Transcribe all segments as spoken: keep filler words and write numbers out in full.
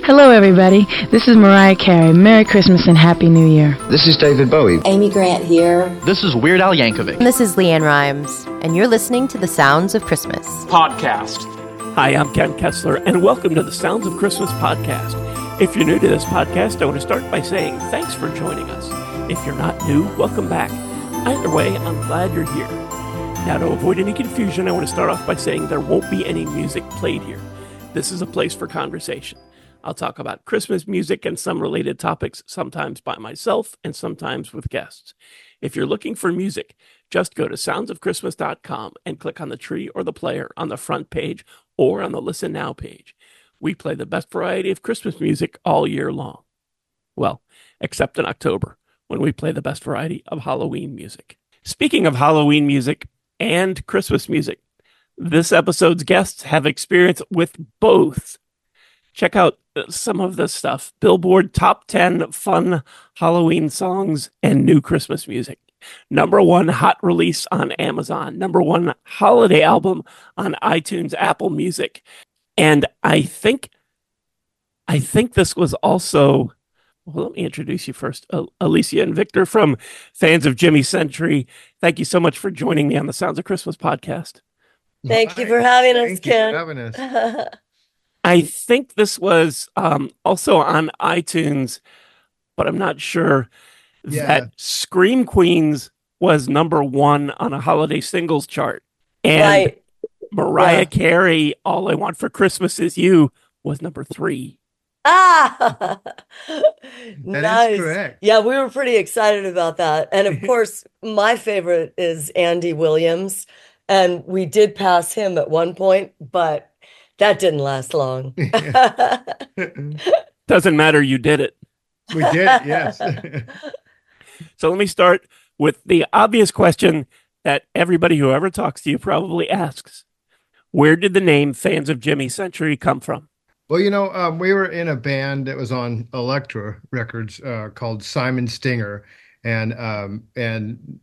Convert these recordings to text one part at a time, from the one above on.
Hello, everybody. This is Mariah Carey. Merry Christmas and Happy New Year. This is David Bowie. Amy Grant here. This is Weird Al Yankovic. This is Leanne Rimes, and you're listening to The Sounds of Christmas podcast. Hi, I'm Ken Kessler, and welcome to The Sounds of Christmas podcast. If you're new to this podcast, I want to start by saying thanks for joining us. If you're not new, welcome back. Either way, I'm glad you're here. Now, to avoid any confusion, I want to start off by saying there won't be any music played here. This is a place for conversation. I'll talk about Christmas music and some related topics, sometimes by myself and sometimes with guests. If you're looking for music, just go to sounds of christmas dot com and click on the tree or the player on the front page or on the Listen Now page. We play the best variety of Christmas music all year long. Well, except in October, when we play the best variety of Halloween music. Speaking of Halloween music and Christmas music, this episode's guests have experience with both. Check out some of this stuff. Billboard Top ten Fun Halloween Songs and New Christmas Music. Number one hot release on Amazon. Number one holiday album on iTunes, Apple Music. And I think, I think this was also, well, let me introduce you first. Uh, Alicia and Victor from Fans of Jimmy Century. Thank you so much for joining me on the Sounds of Christmas podcast. Thank you for having us, Thank Ken. you for having us. I think this was um, also on iTunes, but I'm not sure Yeah. that Scream Queens was number one on a holiday singles chart. And Right. Mariah Yeah. Carey, All I Want for Christmas Is You, was number three. Ah, nice. correct. Yeah, we were pretty excited about that. And of course, my favorite is Andy Williams. And we did pass him at one point, but that didn't last long. Doesn't matter, you did it. We did, yes. So let me start with the obvious question that everybody who ever talks to you probably asks. Where did the name Fans of Jimmy Century come from? Well, you know, um, we were in a band that was on Elektra Records uh, called Simon Stinger, and um, and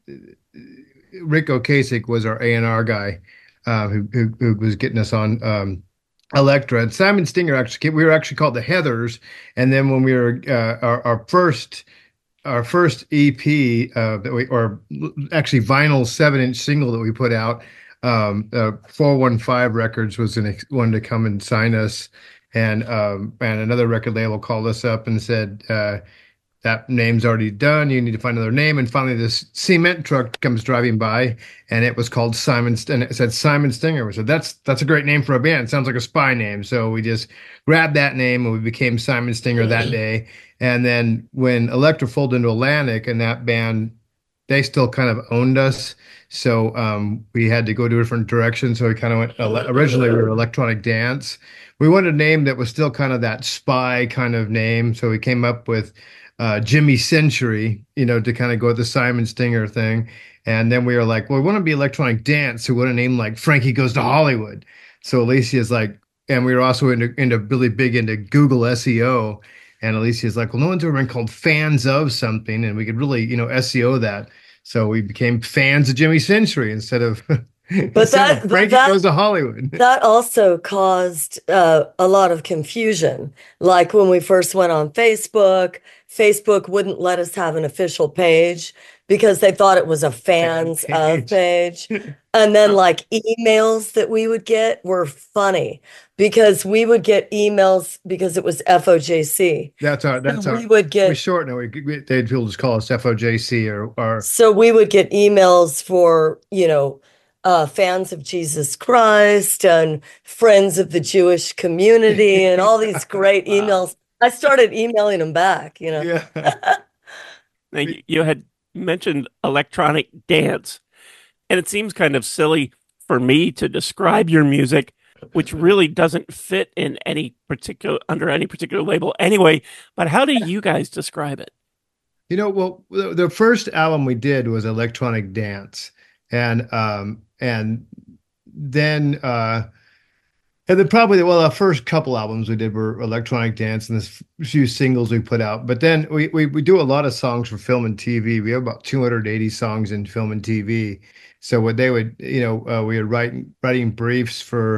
Rick Ocasek was our A and R guy uh, who, who who was getting us on um, Elektra. And Simon Stinger actually, we were actually called the Heathers, and then when we were uh, our, our first our first E P uh, that we or actually vinyl seven inch single that we put out, um, uh, four one five Records was an ex- wanted to come and sign us. And um, and another record label called us up and said, uh, that name's already done. You need to find another name. And finally, this cement truck comes driving by, and it was called Simon. St- and it said Simon Stinger. We said that's that's a great name for a band. Sounds like a spy name. So we just grabbed that name, and we became Simon Stinger that day. And then when Elektra folded into Atlantic, and that band, they still kind of owned us. So um, we had to go to a different direction. So we kind of went. Ele- originally, we were Electronic Dance. We wanted a name that was still kind of that spy kind of name. So we came up with uh, Jimmy Century, you know, to kind of go with the Simon Stinger thing. And then we were like, well, we want to be Electronic Dance. So we want a name like Frankie Goes to Hollywood. So Alicia's like, and we were also into, into really big into Google S E O. And Alicia's like, well, no one's ever been called Fans of something. And we could really, you know, S E O that. So we became Fans of Jimmy Century instead of... But that, Frankie that, Goes to Hollywood. that also caused uh, a lot of confusion. Like when we first went on Facebook, Facebook wouldn't let us have an official page because they thought it was a fans of page. And then like emails that we would get were funny because we would get emails because it was F O J C. That's our, that's So our, we would get, we shorten it. We, we, they'd people just call us F O J C or, or so we would get emails for, you know, uh, fans of Jesus Christ and friends of the Jewish community and all these great Wow. emails. I started emailing them back, you know. yeah. Now, you, you had mentioned Electronic Dance, and it seems kind of silly for me to describe your music, which really doesn't fit in any particular under any particular label anyway. But how do you guys describe it? You know, well, the, the first album we did was Electronic Dance, and um, and then uh, and then probably well, the first couple albums we did were Electronic Dance, and this few singles we put out. But then we we we do a lot of songs for film and T V. We have about two hundred eighty songs in film and T V. So what they would, you know, uh, we were writing writing briefs for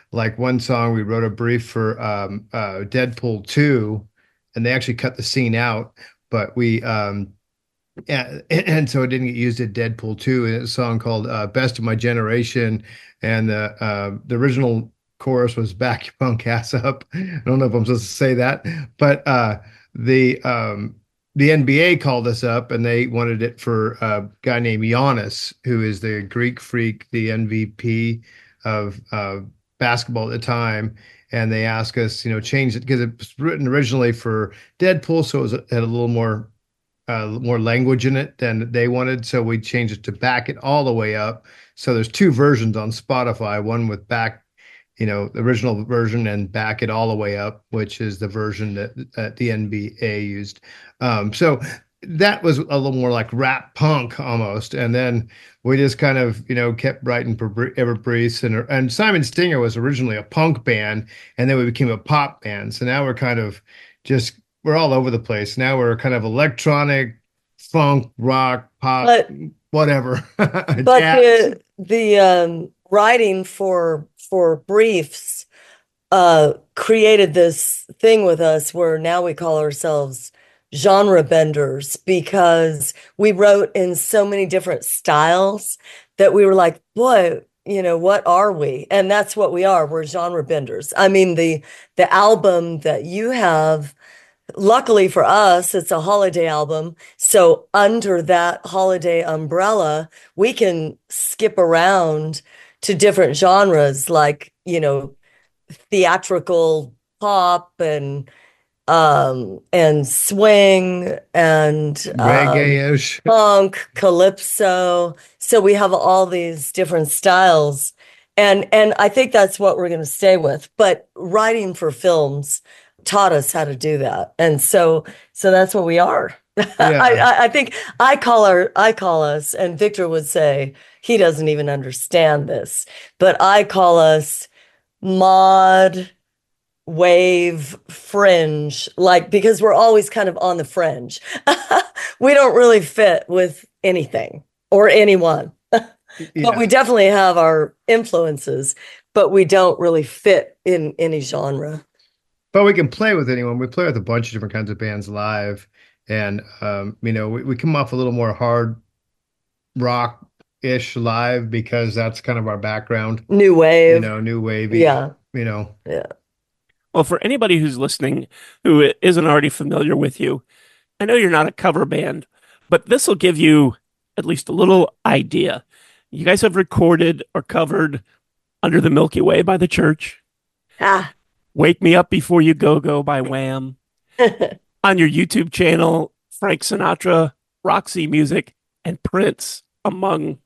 like one song we wrote a brief for um, uh, Deadpool two, and they actually cut the scene out, but we um, and, and so it didn't get used at Deadpool two. And it's a song called uh, "Best of My Generation," and the uh, the original chorus was "Back your punk ass up." I don't know if I'm supposed to say that, but uh, the um, the N B A called us up and they wanted it for a guy named Giannis, who is the Greek freak, the M V P of uh, basketball at the time. And they asked us, you know, change it because it was written originally for Deadpool, so it was, had a little more uh, more language in it than they wanted. So we changed it to Back It All the Way Up. So there's two versions on Spotify, one with back, you know, the original version and Back It All the Way Up, which is the version that, that the N B A used. Um, so that was a little more like rap punk almost. And then we just kind of, you know, kept writing for Everbreeze, and and Simon Stinger was originally a punk band, and then we became a pop band. So now we're kind of just, we're all over the place. Now we're kind of electronic, funk, rock, pop, But whatever. but Jazz. the the um, writing for for briefs uh, created this thing with us where now we call ourselves genre benders because we wrote in so many different styles that we were like, boy, you know, what are we? And that's what we are. We're genre benders. I mean, the the album that you have, luckily for us, it's a holiday album. So under that holiday umbrella, we can skip around to different genres like, you know, theatrical pop and um and swing and um, Reggae-ish. funk, calypso. So we have all these different styles. And and I think that's what we're going to stay with. But writing for films taught us how to do that. And so so that's what we are. Yeah. I, I I think I call our I call us, and Victor would say he doesn't even understand this, but I call us mod wave fringe, like, because we're always kind of on the fringe. We don't really fit with anything or anyone, but Yeah. we definitely have our influences, but we don't really fit in any genre. But we can play with anyone. We play with a bunch of different kinds of bands live. And, um, you know, we, we come off a little more hard rock-ish live because that's kind of our background. New wave. You know, new wavy. Yeah. You know. Yeah. Well, for anybody who's listening who isn't already familiar with you, I know you're not a cover band, but this will give you at least a little idea. You guys have recorded or covered Under the Milky Way by The Church, Ah. Wake Me Up Before You Go Go by Wham. On your YouTube channel, Frank Sinatra, Roxy Music, and Prince, among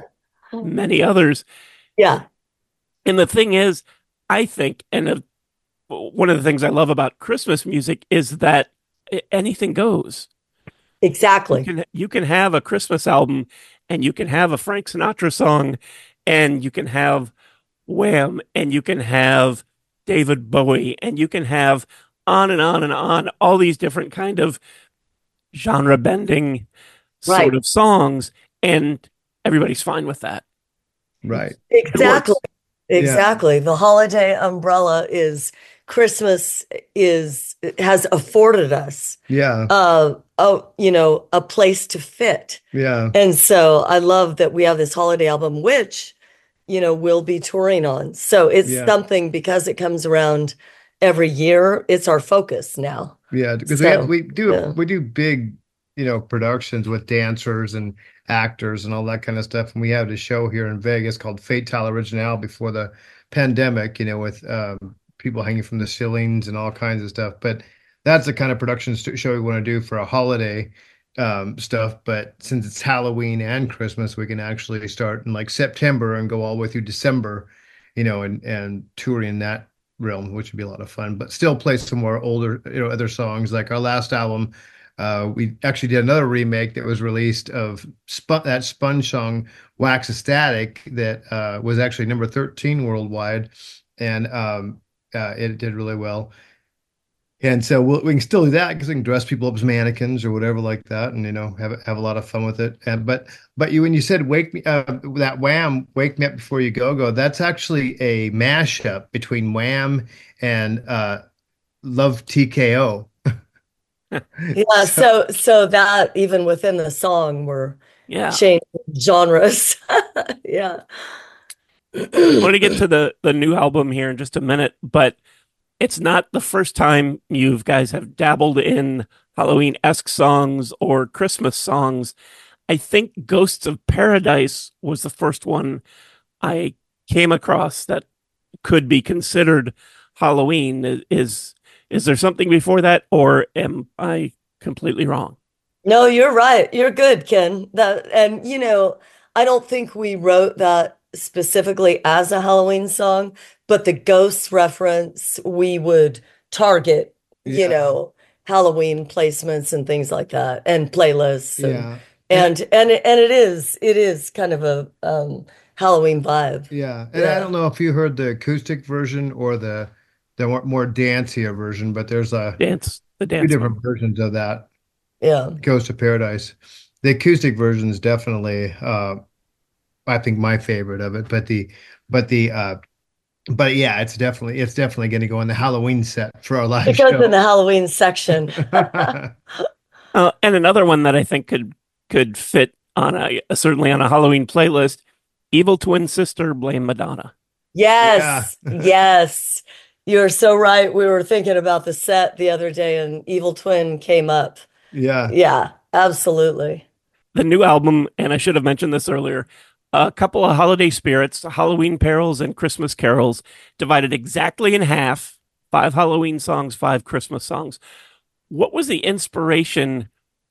many others. Yeah. And the thing is, I think, and uh, one of the things I love about Christmas music is that anything goes. Exactly. You can, you can have a Christmas album and you can have a Frank Sinatra song and you can have Wham and you can have David Bowie and you can have on and on and on, all these different kind of genre bending sort Right. of songs, and everybody's fine with that. Right. Exactly. works. Exactly. The holiday umbrella is Christmas is has afforded us Yeah. uh a you know a place to fit. Yeah. And so I love that we have this holiday album, which, you know, we'll be touring on. So it's Yeah. something, because it comes around every year, it's our focus now. Yeah. Because So, we, we do yeah. we do big, you know, productions with dancers and actors and all that kind of stuff. And we had a show here in Vegas called Fatale Original before the pandemic, you know, with um, people hanging from the ceilings and all kinds of stuff. But that's the kind of production st- show we want to do for a holiday um, stuff. But since it's Halloween and Christmas, we can actually start in like September and go all the way through December, you know, and, and touring in that realm, which would be a lot of fun, but still play some more older, you know, other songs. Like our last album, uh, we actually did another remake that was released of Sp- that Sponge song, Wax Ecstatic, that uh, was actually number thirteen worldwide. And um, uh, it did really well. And so we'll, we can still do that because we can dress people up as mannequins or whatever like that, and you know have have a lot of fun with it. And but but you when you said "Wake Me," uh, that Wham! "Wake Me Up Before You Go Go," that's actually a mashup between Wham! And uh, Love T K O. Yeah, so so that even within the song we're Yeah. changing genres. Yeah. I want to get to the, the new album here in just a minute, but it's not the first time you guys have dabbled in Halloween-esque songs or Christmas songs. I think Ghosts of Paradise was the first one I came across that could be considered Halloween. Is is there something before that, or am I completely wrong? No, you're right. You're good, Ken. That and you know, I don't think we wrote that specifically as a Halloween song, but the ghosts reference we would target, you Yeah. know, Halloween placements and things like that, and playlists, and Yeah. and and it, and it is it is kind of a um, Halloween vibe. Yeah, and I Yeah. don't know if you heard the acoustic version or the the more, more dancier version, but there's a Dance, the few dance. different versions of that Yeah. Ghost of Paradise. The acoustic version is definitely, uh, I think, my favorite of it. But the, but the, uh, but yeah, it's definitely, it's definitely going to go in the Halloween set for our live It goes show. in the Halloween section. Uh, and another one that I think could could fit on a certainly on a Halloween playlist, Evil Twin Sister, Blame Madonna. Yes, yes. You're so right. We were thinking about the set the other day and Evil Twin came up. Yeah, Yeah, absolutely. The new album, and I should have mentioned this earlier, a couple of holiday spirits, Halloween Carols and Christmas Carols, divided exactly in half, five Halloween songs, five Christmas songs. What was the inspiration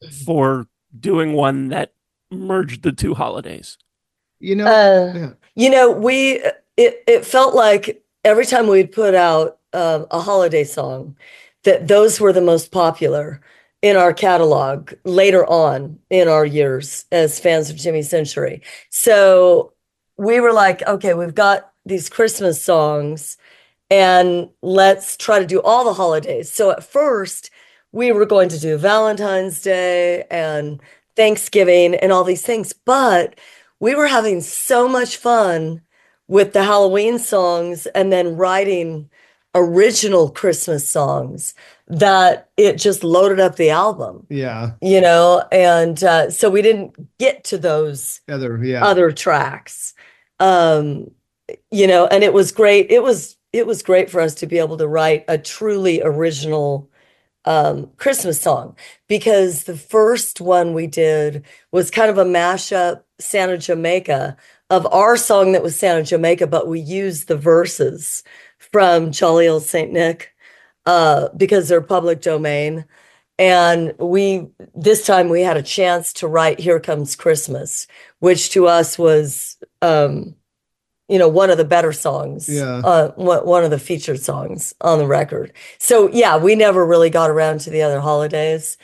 for doing one that merged the two holidays? you know, Uh, yeah, You know, we it it felt like every time we'd put out um, a holiday song, that those were the most popular in our catalog later on in our years as fans of Jimmy Century. So we were like, okay, we've got these Christmas songs, and let's try to do all the holidays. So at first, we were going to do Valentine's Day and Thanksgiving and all these things, but we were having so much fun with the Halloween songs and then writing original Christmas songs that it just loaded up the album, yeah, you know? And uh, so we didn't get to those other, yeah, other tracks. Um, you know, and it was great. It was it was great for us to be able to write a truly original um, Christmas song, because the first one we did was kind of a mashup, Santa Jamaica, of our song that was Santa Jamaica, but we used the verses from Jolly Old Saint Nick uh, because they're public domain. And we, this time we had a chance to write Here Comes Christmas, which to us was, um, you know, one of the better songs, Yeah. uh, one one of the featured songs on the record. So yeah, we never really got around to the other holidays,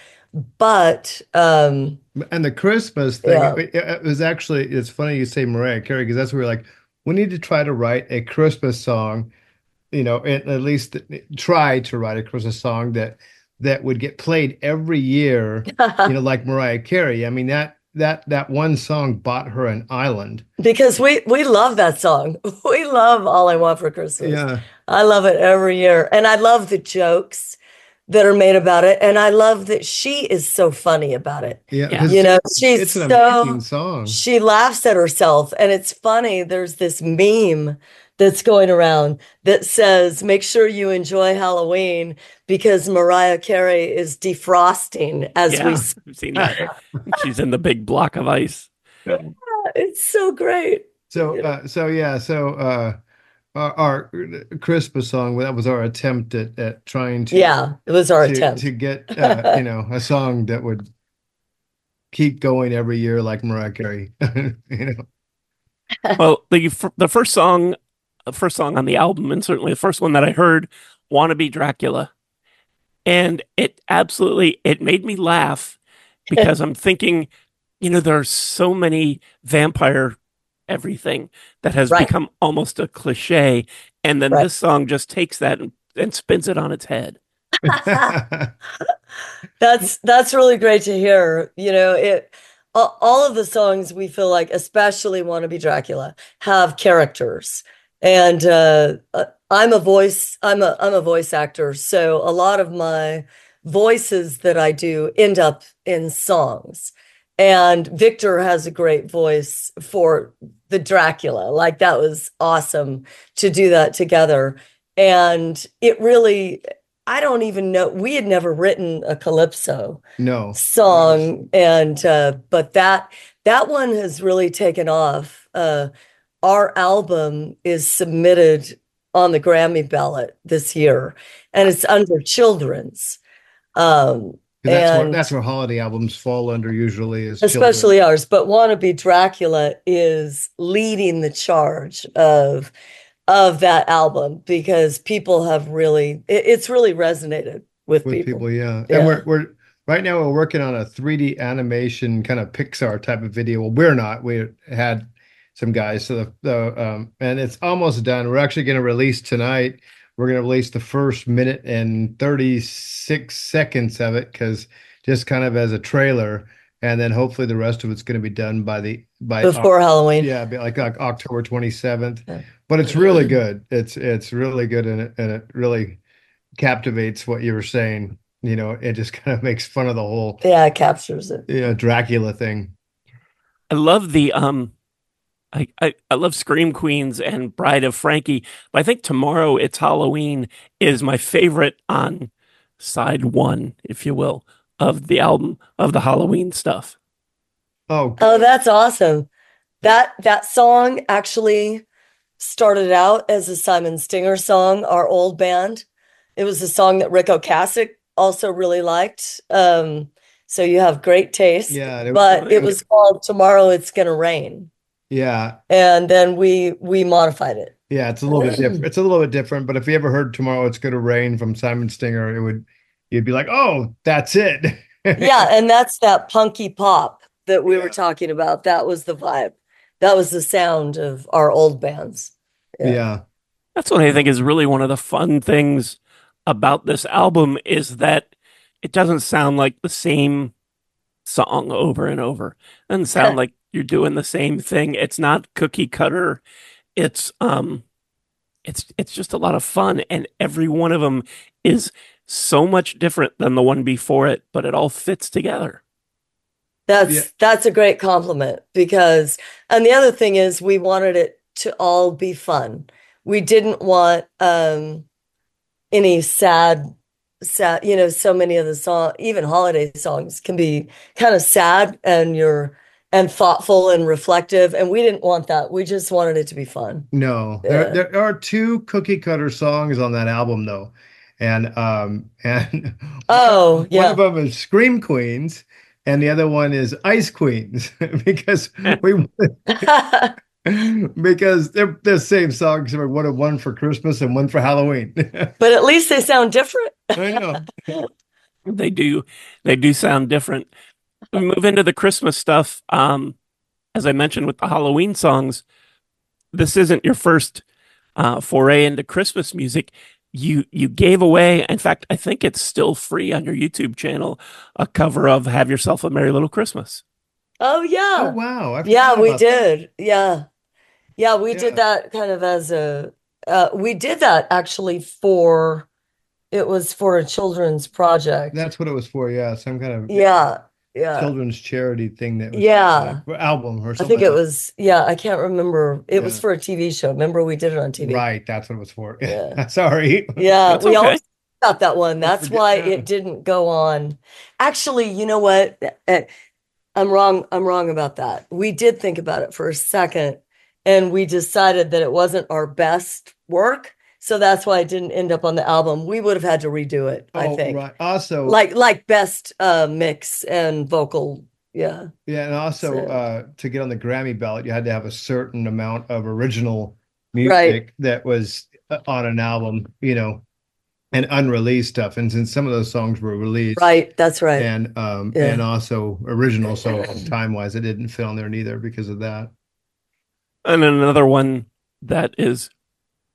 but um, And the Christmas thing, Yeah. it, it was actually, it's funny you say Mariah Carey, because that's where we're like, we need to try to write a Christmas song, you know, at, at least try to write a Christmas song that that would get played every year, you know, like Mariah Carey. I mean, that that that one song bought her an island. because we we love that song. We love All I Want for Christmas. Yeah. I love it every year. And I love the jokes that are made about it. And I love that she is so funny about it. Yeah. Yeah. 'cause You know, she's it's an so, amazing song. she laughs at herself. And it's funny. There's this meme that's going around that says, make sure you enjoy Halloween because Mariah Carey is defrosting as Yeah, we I've seen that. She's in the big block of ice. It's so great. So, uh, so yeah, so uh, our, our Christmas song, that was our attempt at, at trying to Yeah, it was our to, attempt. to get uh, you know, a song that would keep going every year like Mariah Carey. You know, Well, the f- the first song, the first song on the album, and certainly the first one that I heard, "Wanna Be Dracula," and it absolutely it made me laugh because I'm thinking, you know, there are so many vampire everything that has Right. become almost a cliche, and then Right. this song just takes that and, and spins it on its head. That's that's really great to hear. You know, it all all of the songs we feel like, especially "Wanna Be Dracula," have characters. And uh, uh, I'm a voice, I'm a I'm a voice actor, so a lot of my voices that I do end up in songs. And Victor has a great voice for the Dracula. Like that was awesome to do that together. And it really, I don't even know, we had never written a calypso No. song, and uh, but that that one has really taken off. Uh, our album is submitted on the Grammy ballot this year, and it's under children's. Um, That's where and that's where holiday albums fall under usually is especially children. ours, but "Wanna Be Dracula" is leading the charge of of that album because people have really, it, it's really resonated with With people. people, yeah. Yeah. And we're we're right now we're working on a three D animation kind of Pixar type of video. Well, we're not. We had some guys, so the, the um and it's almost done. We're actually going to release tonight. We're going to release the first minute and thirty-six seconds of it because just kind of as a trailer, and then hopefully the rest of it's going to be done by the by Before Halloween. yeah, be like, like October twenty-seventh. Yeah. But it's really good. It's it's really good, and it and it really captivates what you were saying. You know, it just kind of makes fun of the whole Yeah, it captures it. you know Dracula thing. I love the um I, I, I love Scream Queens and Bride of Frankie, but I think Tomorrow It's Halloween is my favorite on side one, if you will, of the album of the Halloween stuff. Oh, Oh, that's awesome. That that song actually started out as a Simon Stinger song, our old band. It was a song that Rick Ocasek also really liked. Um, so you have great taste. yeah, it- But it was called "Tomorrow It's Gonna Rain." yeah, And then we we modified it. yeah. It's a little bit different. It's a little bit different. But if you ever heard "Tomorrow It's Gonna Rain" from Simon Stinger, it would you'd be like, oh, that's it. Yeah, and that's that punky pop that we Yeah. were talking about. That was the vibe. That was the sound of our old bands. Yeah. That's what I think is really one of the fun things about this album is that it doesn't sound like the same song over and over. It doesn't sound like you're doing the same thing. It's not cookie cutter. It's um it's it's just a lot of fun, and every one of them is so much different than the one before it, but it all fits together. That's Yeah. that's a great compliment because, and the other thing is we wanted it to all be fun. We didn't want um any sad sad, you know, so many of the song, even holiday songs can be kind of sad and you're and thoughtful and reflective, and we didn't want that. We just wanted it to be fun. No, Yeah. there there are two cookie cutter songs on that album though, and um and Oh, one yeah. of them is Scream Queens, and the other one is Ice Queens because we because they're the same songs. We wanted one for Christmas and one for Halloween. But at least they sound different. I know. They do they do sound different. We move into the Christmas stuff. Um, as I mentioned with the Halloween songs, this isn't your first uh, foray into Christmas music. You you gave away, in fact, I think it's still free on your YouTube channel, a cover of "Have Yourself a Merry Little Christmas." Oh, yeah. Oh wow! I Yeah, forgot we about that. did. Yeah. Yeah, we Yeah. did that kind of as a uh we did that actually for it was for a children's project. That's what it was for. Yeah, some kind of Yeah. Yeah. children's charity thing that was Yeah. like, album or I something. think it was, yeah, I can't remember. It was Yeah. for a T V show. Remember we did it on T V? Right, that's what it was for. Yeah. Sorry. Yeah, That's we okay. always got that one. That's forget why that. it didn't go on. Actually, you know what? Eh, I'm wrong. I'm wrong about that. We did think about it for a second, and we decided that it wasn't our best work. So that's why it didn't end up on the album. We would have had to redo it, I Oh, think. right. Also, Like like best uh mix and vocal. Yeah. yeah, and also So- uh, to get on the Grammy ballot, you had to have a certain amount of original music Right. that was uh, on an album, you know, and unreleased stuff. And since some of those songs were released, Right. That's right. and um, Yeah. and also original, so time wise, it didn't fit on there neither because of that. And another one that is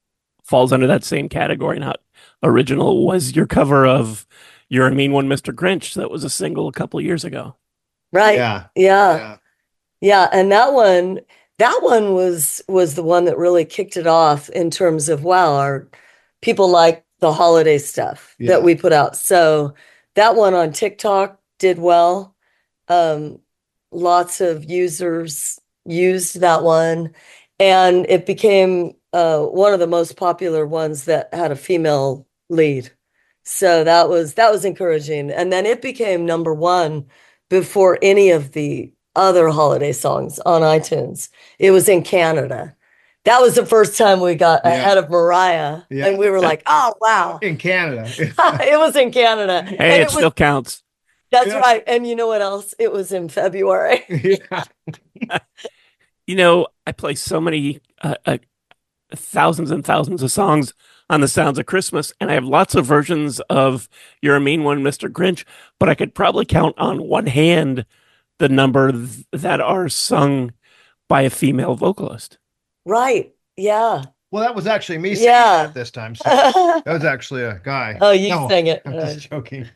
falls under that same category. Not original was your cover of You're a Mean One, Mister Grinch. That was a single a couple of years ago. Right. Yeah. Yeah. Yeah. Yeah. And that one, that one was was the one that really kicked it off in terms of, wow, our people like the holiday stuff Yeah. that we put out. So that one on TikTok did well. Um, lots of users used that one, and it became uh, one of the most popular ones that had a female lead. So that was that was encouraging. And then it became number one before any of the other holiday songs on iTunes. It was in Canada. That was the first time we got Yeah. ahead of Mariah, Yeah. and we were like, "Oh wow!" In Canada. It was in Canada, Hey, and it, it was still counts. that's Yeah. right. And you know what else? It was in February. Yeah. You know, I play so many uh, uh, thousands and thousands of songs on the Sounds of Christmas, and I have lots of versions of You're a Mean One, Mister Grinch, but I could probably count on one hand the number th- that are sung by a female vocalist. Right. Yeah. Well, that was actually me saying Yeah. that this time. So that was actually a guy. Oh, you No, sang it. I'm just joking.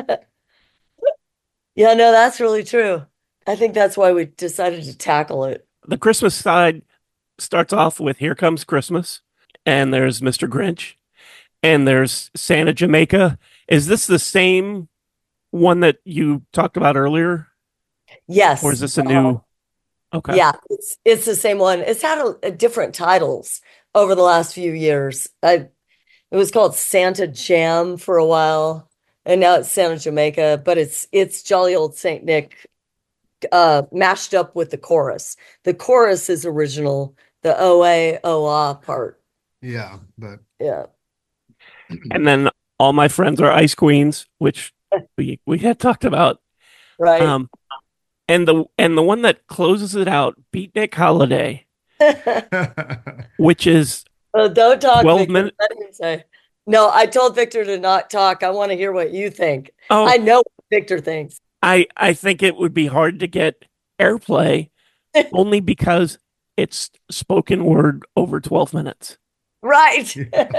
Yeah, no, that's really true. I think that's why we decided to tackle it. The Christmas side starts off with Here Comes Christmas, and there's Mister Grinch, and there's Santa Jamaica. Is this the same one that you talked about earlier, Yes. or is this a Uh, new? Okay. Yeah, it's it's the same one. It's had a, a different titles over the last few years. I it was called Santa Jam for a while, and now it's Santa Jamaica, but it's it's Jolly Old Saint Nick uh mashed up with the chorus. The chorus is original, the O A O A part. Yeah, but Yeah. And then All My Friends Are Ice Queens, which we we had talked about. Right. Um, and the and the one that closes it out, Beatnik Holiday, which is Well, don't talk, twelve Victor. minutes. Let me say. No, I told Victor to not talk. I want to hear what you think. Oh, I know what Victor thinks. I I think it would be hard to get airplay only because it's spoken word over twelve minutes. Right.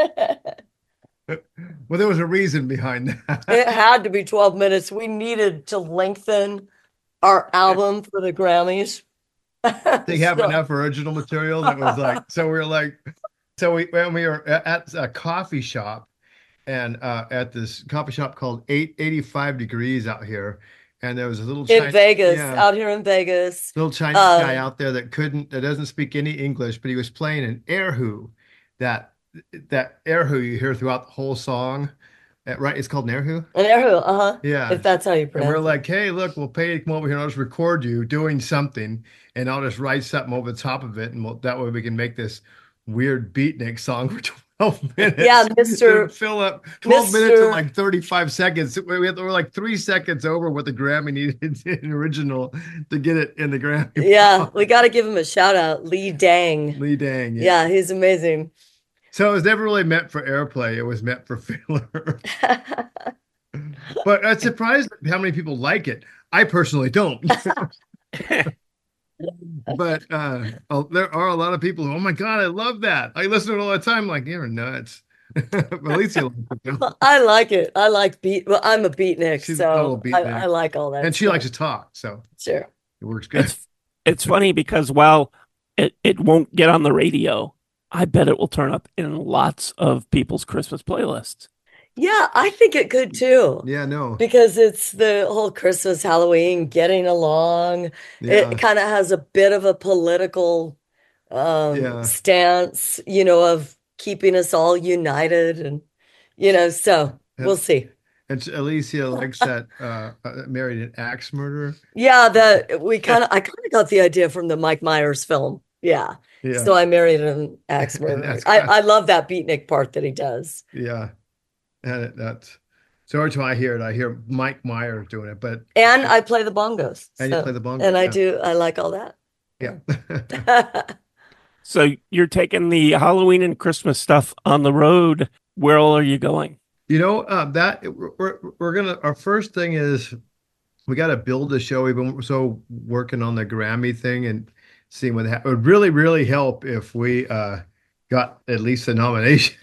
well, there was a reason behind that. It had to be twelve minutes. We needed to lengthen our album for the Grammys. They have So- enough original material that was like, so we were like, so we when we were at at a coffee shop, and uh, at this coffee shop called eight eighty-five Degrees out here, and there was a little in Chinese, Vegas, yeah, out here in Vegas. little Chinese Um, guy out there that couldn't, that doesn't speak any English, but he was playing an erhu, that that erhu you hear throughout the whole song, Uh, right? It's called an erhu. An Erhu, uh-huh. Yeah. If that's how you And pronounce we're it. like, hey, look, we'll pay you to come over here and I'll just record you doing something and I'll just write something over the top of it. And we'll, that way we can make this weird beatnik song for twelve minutes. Yeah, Mister To fill up twelve minutes Mister and like thirty-five seconds. We we had, we're like three seconds over what the Grammy needed in original to get it in the Grammy. Yeah, we got to give him a shout out. Lee Dang. Lee Dang. Yeah, he's amazing. So it was never really meant for airplay. It was meant for filler. But I'm surprised how many people like it. I personally don't. But uh, oh, there are a lot of people who, oh my God, I love that. I listen to it all the time. Like, you're nuts. Alicia likes it too. I like it. I like beat. Well, I'm a beatnik, She's a total so I, beatnik. I like all that. And she stuff. likes to talk, so Sure. it works good. It's it's funny because while it, it won't get on the radio, I bet it will turn up in lots of people's Christmas playlists. Yeah, I think it could too. Yeah, no. Because it's the whole Christmas, Halloween, getting along. Yeah. It kind of has a bit of a political um, Yeah. stance, you know, of keeping us all united. And, you know, so Yeah. we'll see. And Alicia likes that uh, uh, married an axe murderer. Yeah, that we kind of, I kind of got the idea from the Mike Myers film. Yeah. Yeah. So I married an axe murderer. That's I, kind- I love that beatnik part that he does. Yeah. And it, that's so every time I hear it, I hear Mike Myers doing it, but And I play the bongos. and you so- play the bongo. and I yeah. do, I like all that. Yeah. So you're taking the Halloween and Christmas stuff on the road. Where all are you going? You know, uh, that we're, we're we're gonna, our first thing is we got to build the show. We've been so working on the Grammy thing and seeing what happens. It would really, really help if we uh, got at least a nomination,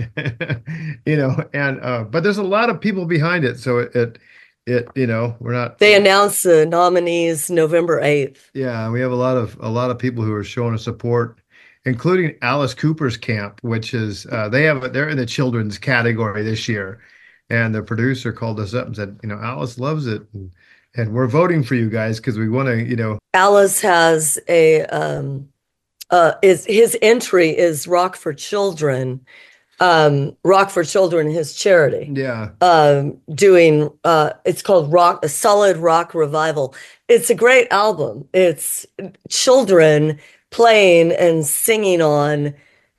you know, and uh, but there's a lot of people behind it, so it, it it you know we're not. They announced the nominees November eighth. Yeah, we have a lot of a lot of people who are showing us support, including Alice Cooper's camp, which is uh, they have they're in the children's category this year, and the producer called us up and said, you know, Alice loves it, and, and we're voting for you guys because we want to, you know. Alice has a um, uh, is his entry is Rock for Children, um, Rock for Children, his charity. Yeah. Um, doing uh, it's called Rock, a Solid Rock Revival. It's a great album. It's children playing and singing on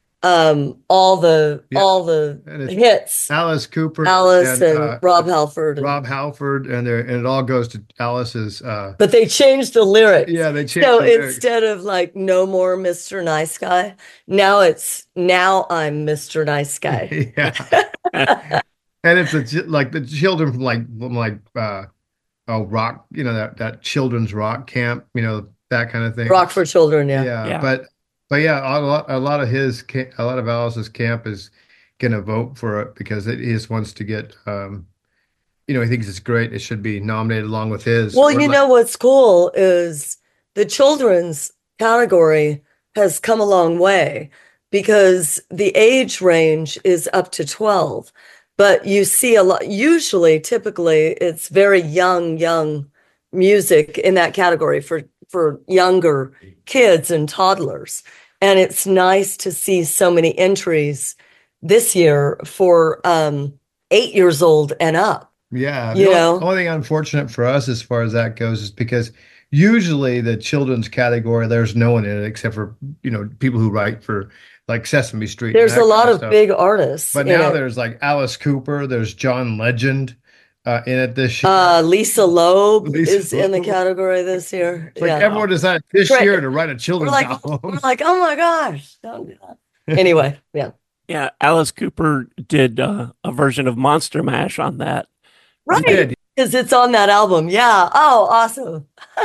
um, all the Yeah. all the And it's hits. Alice Cooper, Alice and, uh, Rob Halford. and- Rob Halford, and they're, and it all goes to Alice's. Uh, But they changed the lyrics. yeah, they changed. So the lyrics. instead of like no more Mister Nice Guy, now it's now I'm Mister Nice Guy. Yeah. And it's a, chi- like the children from like from like uh oh rock, you know, that that children's rock camp, you know, that kind of thing. Rock for Children, yeah. Yeah, Yeah. but but yeah, a lot a lot of his ca- a lot of Alice's camp is gonna vote for it because it, he just wants to get um you know, he thinks it's great. It should be nominated along with his. Well, Or you like- know what's cool is the children's category has come a long way because the age range is up to twelve. But you see a lot, usually, typically, it's very young, young music in that category for, for younger kids and toddlers. And it's nice to see so many entries this year for um, eight years old and up. Yeah, You the know? only, only thing unfortunate for us as far as that goes is because usually the children's category, there's no one in it except for, you know, people who write for like Sesame Street. and There's that a lot kind of stuff. big artists. But in now it. there's like Alice Cooper, there's John Legend uh, in it this year. Uh, Lisa Loeb Lisa is in the Loeb. category this year. It's like Yeah. everyone decided this Right. year to write a We're children's like, album. we're like, oh my gosh, don't do that. Anyway, yeah. Yeah, Alice Cooper did uh, a version of Monster Mash on that. Right. did. Because it's on that album. Yeah. Oh, awesome.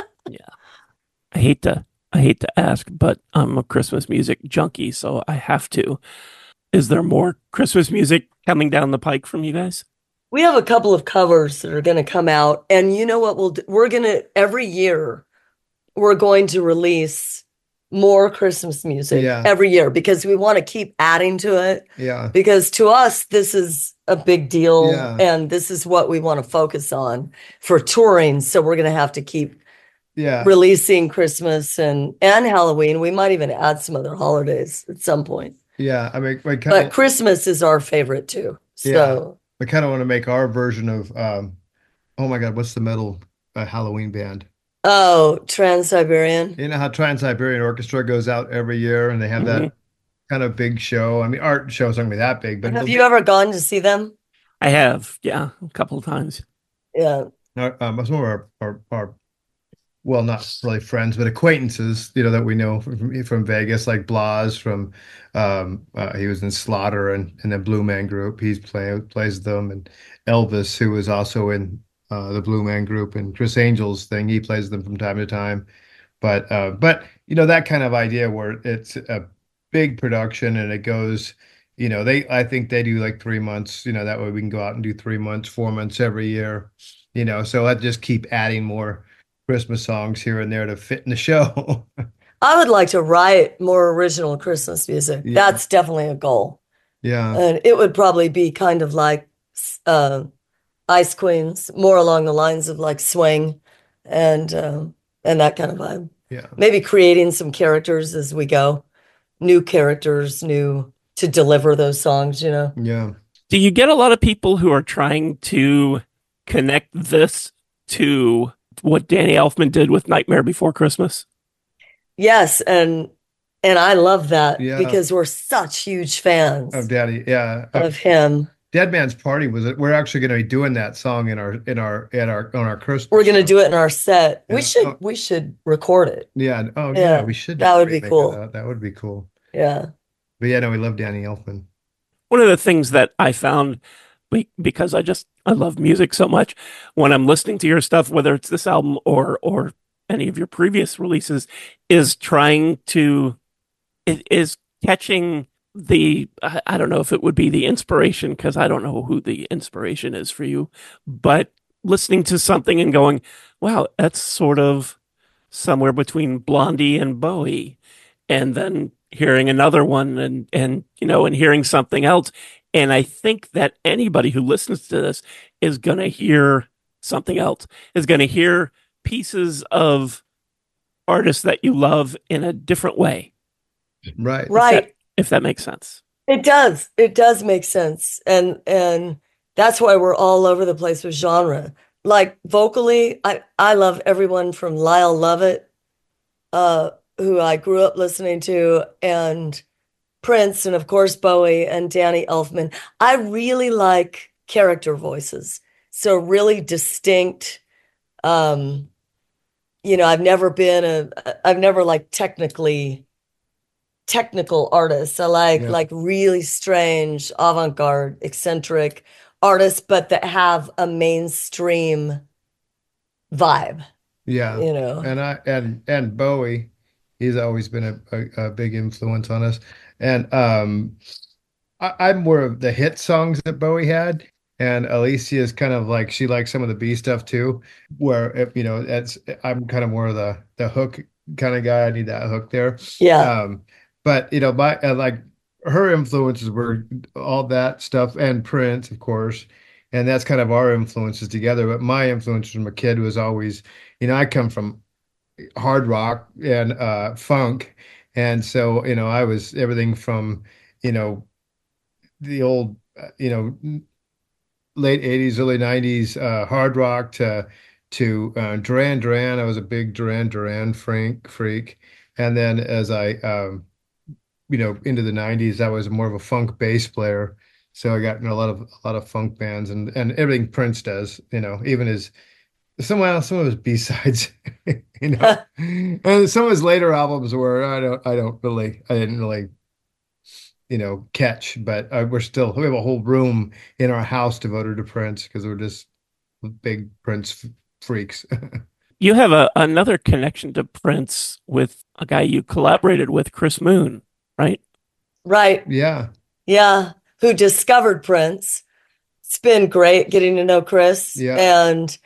I hate to I hate to ask, but I'm a Christmas music junkie, so I have to. Is there more Christmas music coming down the pike from you guys? We have a couple of covers that are going to come out. And you know what we'll do? We're going to, every year, we're going to release more Christmas music Yeah. every year because we want to keep adding to it. Yeah. Because to us, this is a big deal. Yeah. And this is what we want to focus on for touring. So we're going to have to keep Yeah. releasing Christmas and, and Halloween. We might even add some other holidays at some point. Yeah. I mean, I kind But of, Christmas is our favorite too. So I kind of want to make our version of, um, oh my God, what's the metal uh, Halloween band? oh, Trans-Siberian. You know how Trans-Siberian Orchestra goes out every year and they have that Mhm. kind of big show. I mean, art show's not gonna be that big, but Have it'll you be- ever gone to see them? I have, yeah, a couple of times. Yeah. uh, um, some of our, our, our, well, not really friends, but acquaintances, you know, that we know from, from Vegas, like Blas from, um, uh, he was in Slaughter and, and the Blue Man Group. He's play, plays them, and Elvis, who was also in uh, the Blue Man Group, and Chris Angel's thing, he plays them from time to time. But, uh, but you know, that kind of idea where it's a big production and it goes, you know, they, I think they do like three months, you know, that way we can go out and do three months, four months every year, you know, so I just keep adding more Christmas songs here and there to fit in the show. I would like to write more original Christmas music. Yeah. That's definitely a goal. Yeah. And it would probably be kind of like uh, Ice Queens, more along the lines of like swing and um, and that kind of vibe. Yeah. Maybe creating some characters as we go, new characters, new to deliver those songs, you know. Yeah. Do you get a lot of people who are trying to connect this to what Danny Elfman did with Nightmare Before Christmas? Yes, and and I love that Yeah. because we're such huge fans Of Daddy. Yeah. Uh, of him. Dead Man's Party was it. We're actually going to be doing that song in our, in our, at our, on our Christmas. We're gonna show. do it in our set. Yeah. We should Oh. we should record it. Yeah. Oh, yeah. Yeah, We should. do that a would be remake of cool. That. That would be cool. Yeah. But yeah, no, we love Danny Elfman. One of the things that I found, be- because I just I love music so much, when I'm listening to your stuff, whether it's this album or or any of your previous releases, is trying to it is catching the, I, I don't know if it would be the inspiration, because I don't know who the inspiration is for you, but listening to something and going, wow, that's sort of somewhere between Blondie and Bowie, and then hearing another one and, and, you know, and hearing something else. And I think that anybody who listens to this is going to hear something else, is going to hear pieces of artists that you love in a different way. Right. Right. If that, if that makes sense. It does. It does make sense. And and that's why we're all over the place with genre. Like vocally, I, I love everyone from Lyle Lovett, uh, who I grew up listening to, and Prince, and of course Bowie and Danny Elfman. I really like character voices. So really distinct. Um, you know, I've never been a, I've never like technically technical artists. I like Yeah. like really strange, avant-garde, eccentric artists, but that have a mainstream vibe, Yeah. you know. And I and and Bowie, he's always been a, a, a big influence on us. And um I, I'm more of the hit songs that Bowie had. And Alicia is kind of like she likes some of the B stuff too, where if, you know, it's I'm kind of more of the the hook kind of guy. I need that hook there. Yeah. Um, but you know, my uh, like her influences were all that stuff and Prince, of course, and that's kind of our influences together. But my influence from a kid was always, you know, I come from hard rock and uh, funk, and so you know, I was everything from, you know, the old, uh, you know, late eighties, early nineties uh, hard rock to to uh, Duran Duran. I was a big Duran Duran freak, freak. And then as I, um, you know, into the nineties, I was more of a funk bass player. So I got in a lot of a lot of funk bands and and everything Prince does, you know, even his some some of his B-sides, you know, and some of his later albums were I don't I don't really I didn't really you know, catch, but uh, we're still, we have a whole room in our house devoted to Prince because we're just big Prince f- freaks. You have a, another connection to Prince with a guy you collaborated with, Chris Moon, right? Right. Yeah. Yeah. Who discovered Prince. It's been great getting to know Chris. Yeah. And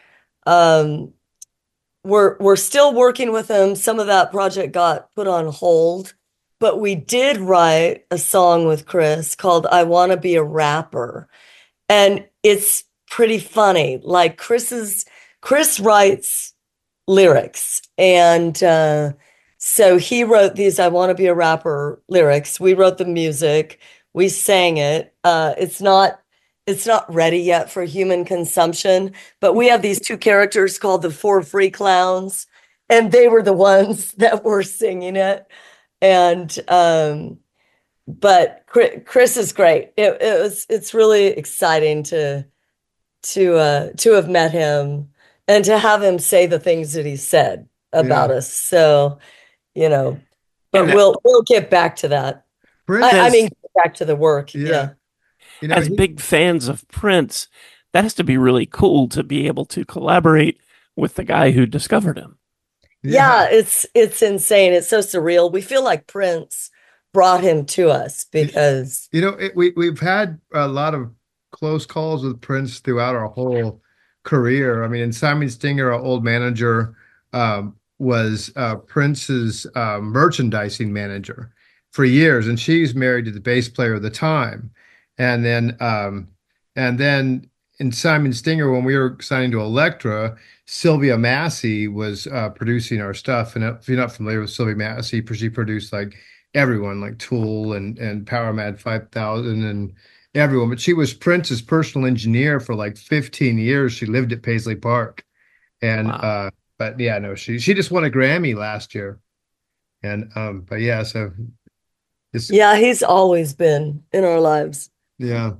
um we're we're still working with him. Some of that project got put on hold. But we did write a song with Chris called I Want to Be a Rapper. And it's pretty funny. Like Chris's, Chris writes lyrics. And uh, so he wrote these I Want to Be a Rapper lyrics. We wrote the music. We sang it. Uh, it's not, it's not ready yet for human consumption. But we have these two characters called the Four Free Clowns. And they were the ones that were singing it. And um but Chris is great. It, it was it's really exciting to to uh to have met him and to have him say the things that he said about Yeah. us. So, you know, but And, uh, we'll we'll get back to that. Prince, I, I as- mean, get back to the work. Yeah. Yeah. you know, As he- big fans of Prince, that has to be really cool to be able to collaborate with the guy who discovered him. Yeah, it's it's insane. It's so surreal. We feel like Prince brought him to us because You know, it, we we've had a lot of close calls with Prince throughout our whole career. I mean, and Simon Stinger, our old manager, um, was uh, Prince's uh, merchandising manager for years, and she's married to the bass player of the time. And then, um, and then in Simon Stinger, when we were signing to Elektra, Sylvia Massey was uh, producing our stuff. And if you're not familiar with Sylvia Massey, she produced like everyone, like Tool and and Power Mad five thousand and everyone. But she was Prince's personal engineer for like fifteen years. She lived at Paisley Park, and Wow. uh, but yeah, no, she she just won a Grammy last year, and um, but yeah, so it's yeah, he's always been in our lives. yeah,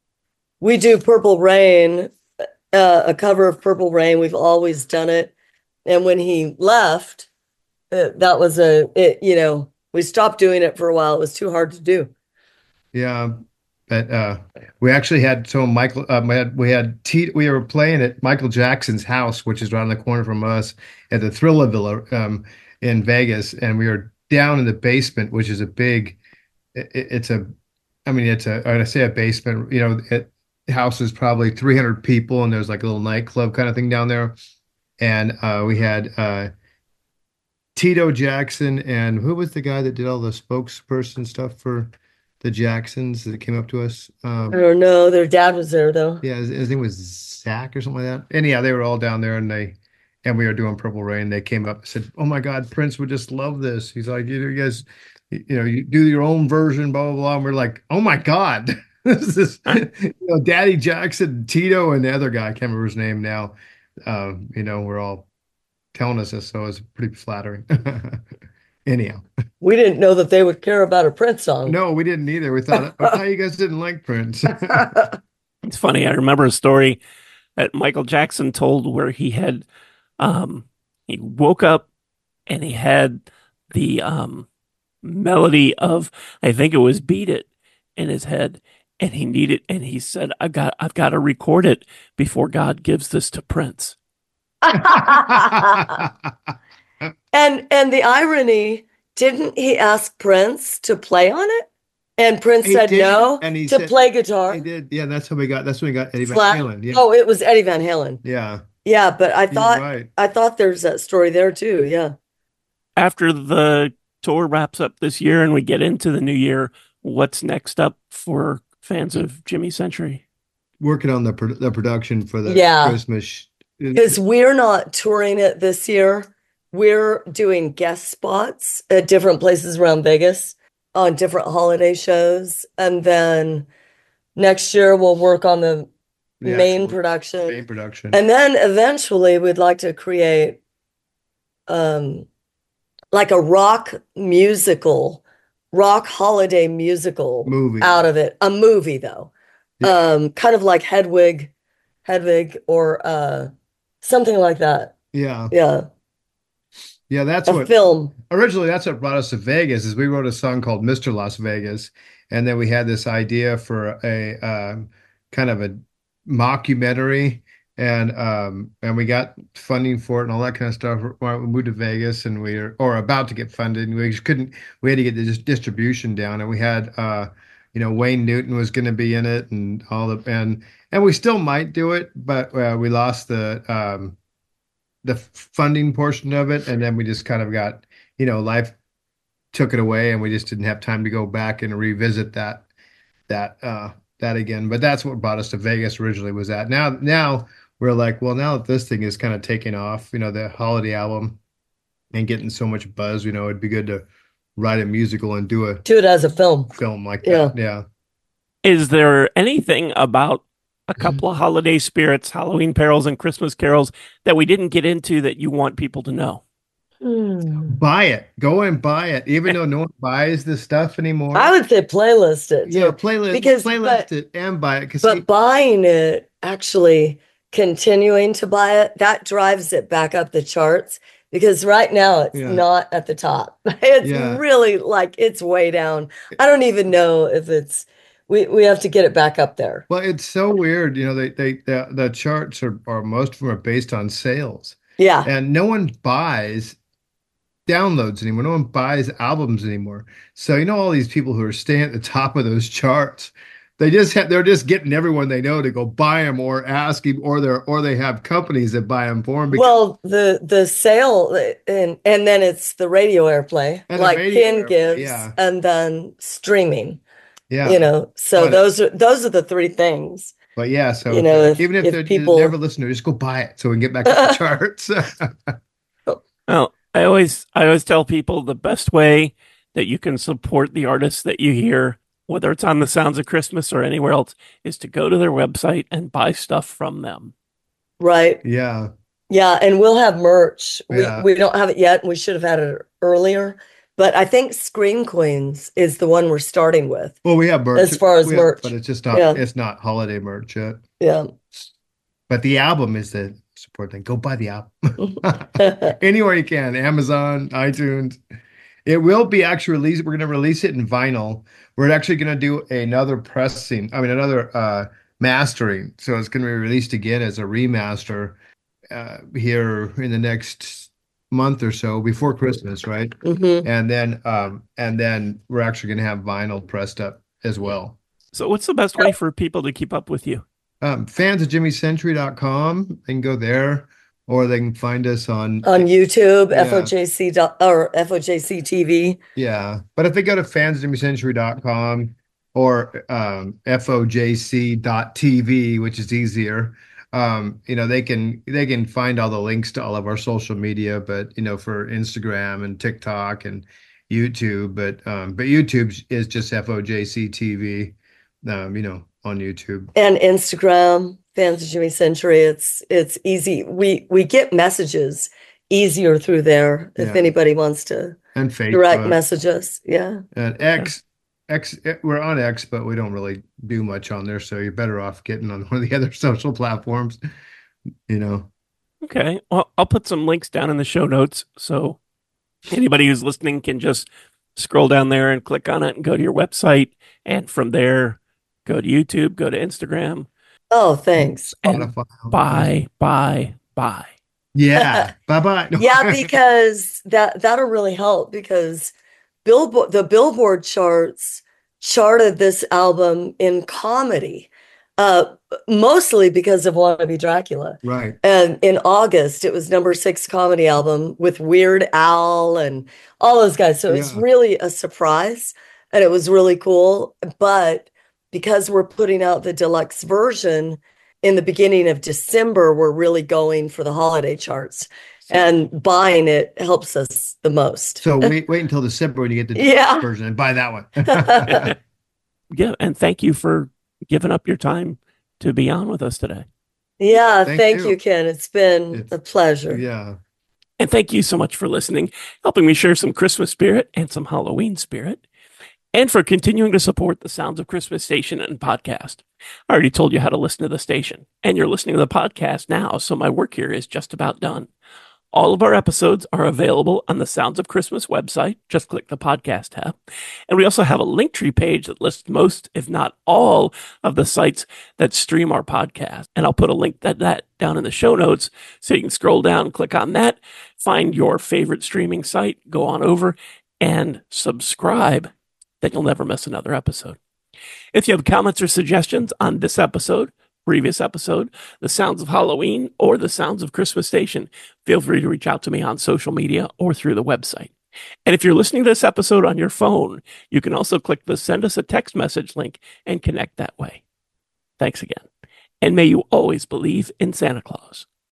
We do Purple Rain, uh, a cover of Purple Rain. We've always done it. And when he left, uh, that was a, it, you know, we stopped doing it for a while. It was too hard to do. yeah. But uh, we actually had so Michael. Um, we had we had T, we were playing at Michael Jackson's house, which is around the corner from us, at the Thrilla Villa um, in Vegas, and we were down in the basement, which is a big. It, it's a I mean, it's a, when I say a basement, you know, it house is probably three hundred people, and there's like a little nightclub kind of thing down there. And uh, we had uh, Tito Jackson, and who was the guy that did all the spokesperson stuff for the Jacksons that came up to us? Um, I don't know. Their dad was there though. yeah, his, his name was Zach or something like that. And yeah, they were all down there, and they and we were doing Purple Rain. They came up and said, "Oh my God, Prince would just love this." He's like, "You know, you guys, you know, you do your own version, blah blah blah." And we're like, "Oh my God." This is, you know, Daddy Jackson, Tito, and the other guy, I can't remember his name now. Um, you know, we're all telling us this, so it's pretty flattering. Anyhow, We didn't know that they would care about a Prince song. no, we didn't either. We thought, I thought you guys didn't like Prince. It's funny. I remember a story that Michael Jackson told where he had, um, he woke up and he had the um, melody of, I think it was Beat It, in his head. And he needed, and he said, "I've got, I've got to record it before God gives this to Prince." And and the irony, didn't he ask Prince to play on it? And Prince He said did, no and he to said- play guitar. He did, yeah. That's how we got. That's when we got Eddie Van Flat- Halen. Yeah, Oh, it was Eddie Van Halen. yeah. Yeah, but I You're thought right. I thought there's that story there too. Yeah. After the tour wraps up this year and we get into the new year, what's next up for fans of Jimmy Century? Working on the pro- the production for the Yeah. Christmas. Because we're not touring it this year. We're doing guest spots at different places around Vegas on different holiday shows. And then next year we'll work on the the main actual production. main production. And then eventually we'd like to create um like a rock musical, rock holiday musical Movie. out of it. A movie though. Yeah. Um kind of like Hedwig, Hedwig or uh something like that. Yeah, Yeah. yeah. That's A what film. originally that's what brought us to Vegas. Is we wrote a song called Mister Las Vegas, and then we had this idea for a um, kind of a mockumentary, and um, and we got funding for it and all that kind of stuff. When we moved to Vegas, and we were or about to get funded, and we just couldn't. We had to get the dis- distribution down, and we had uh, you know, Wayne Newton was going to be in it, and all the and and we still might do it, but uh, we lost the um, the funding portion of it, and then we just kind of got, you know, life took it away, and we just didn't have time to go back and revisit that that uh that again. But that's what brought us to Vegas originally, was that. Now now we're like, well, now that this thing is kind of taking off, you know, the holiday album and getting so much buzz, you know, it'd be good to write a musical and do a Do it as a film. film like Yeah. that. Yeah. Is there anything about a couple of holiday spirits, Halloween carols and Christmas carols that we didn't get into that you want people to know? Hmm. Buy it. Go and buy it. Even though no one buys this stuff anymore. I would say playlist it yeah, too. playlist because- playlist but- it and buy it. Because But buying it, actually continuing to buy it, that drives it back up the charts because right now it's Yeah. not at the top. It's Yeah. really like it's way down. I don't even know if it's we we have to get it back up there. well, it's so weird. You know, they they the, the charts are, are most of them are based on sales. Yeah. And no one buys downloads anymore. No one buys albums anymore. So you know all these people who are staying at the top of those charts, they just have they're just getting everyone they know to go buy them or ask him, or they're or they have companies that buy them for them. Because, Well, the the sale and and then it's the radio airplay, And the like radio Ken airplay, gives, yeah. and then streaming. yeah, You know, so But- those are those are the three things. but yeah. So you know, if- even if, if they people- never listen to it, just go buy it so we can get back to the charts. Well, I always I always tell people the best way that you can support the artists that you hear, whether it's on the Sounds of Christmas or anywhere else, is to go to their website and buy stuff from them. Right. yeah, Yeah, and we'll have merch. We Yeah. we don't have it yet. We should have had it earlier. But I think Scream Queens is the one we're starting with. well, we have merch As far as We have- merch. but it's just not Yeah. it's not holiday merch yet. Yeah. But the album is the support thing. Go buy the album. Anywhere you can, Amazon, iTunes. It will be actually released. We're going to release it in vinyl. We're actually going to do another pressing, I mean, another uh, mastering. So it's going to be released again as a remaster uh, here in the next month or so before Christmas, right? Mhm. And then, um, and then we're actually going to have vinyl pressed up as well. So what's the best way for people to keep up with you? Um, fans of Jimmy Century dot com. They can go there, or they can find us on On YouTube, Yeah. F O J C dot, or F O J C T V. Yeah, but if they go to fans of Jimmy Century dot com or um, F O J C dot T V, which is easier, um, you know, they can they can find all the links to all of our social media. But you know, for Instagram and TikTok and YouTube, but um, but YouTube is just F O J C T V. Um, you know, on YouTube. And Instagram, fans of Jimmy Century. It's it's easy. We we get messages easier through there if Yeah. anybody wants to And Facebook. direct message us. Yeah. And X, X, we're on X, but we don't really do much on there. So you're better off getting on one of the other social platforms, you know. Okay. Well, I'll put some links down in the show notes so anybody who's listening can just scroll down there and click on it and go to your website. And from there, go to YouTube, go to Instagram. Oh, thanks. And Spotify. Buy, buy, buy. Yeah. Bye bye. Yeah, because that that'll really help because Billboard the Billboard charts charted this album in comedy, uh, mostly because of Wanna Be Dracula. Right. And in August, it was number six comedy album with Weird Al and all those guys. So it's Yeah. really a surprise and it was really cool. But because we're putting out the deluxe version in the beginning of December, we're really going for the holiday charts. And buying it helps us the most. So wait, wait until December when you get the Yeah. version and buy that one. Yeah. And thank you for giving up your time to be on with us today. Yeah, Thank thank you. you, Ken. It's been It's- a pleasure. Yeah. And thank you so much for listening, helping me share some Christmas spirit and some Halloween spirit, and for continuing to support the Sounds of Christmas station and podcast. I already told you how to listen to the station, and you're listening to the podcast now, so my work here is just about done. All of our episodes are available on the Sounds of Christmas website. Just click the podcast tab. And we also have a Linktree page that lists most, if not all, of the sites that stream our podcast. And I'll put a link to that down in the show notes so you can scroll down, click on that, find your favorite streaming site, go on over and subscribe. Then you'll never miss another episode. If you have comments or suggestions on this episode, previous episode, The Sounds of Halloween, or The Sounds of Christmas Station, feel free to reach out to me on social media or through the website. And if you're listening to this episode on your phone, you can also click the send us a text message link and connect that way. Thanks again. And may you always believe in Santa Claus.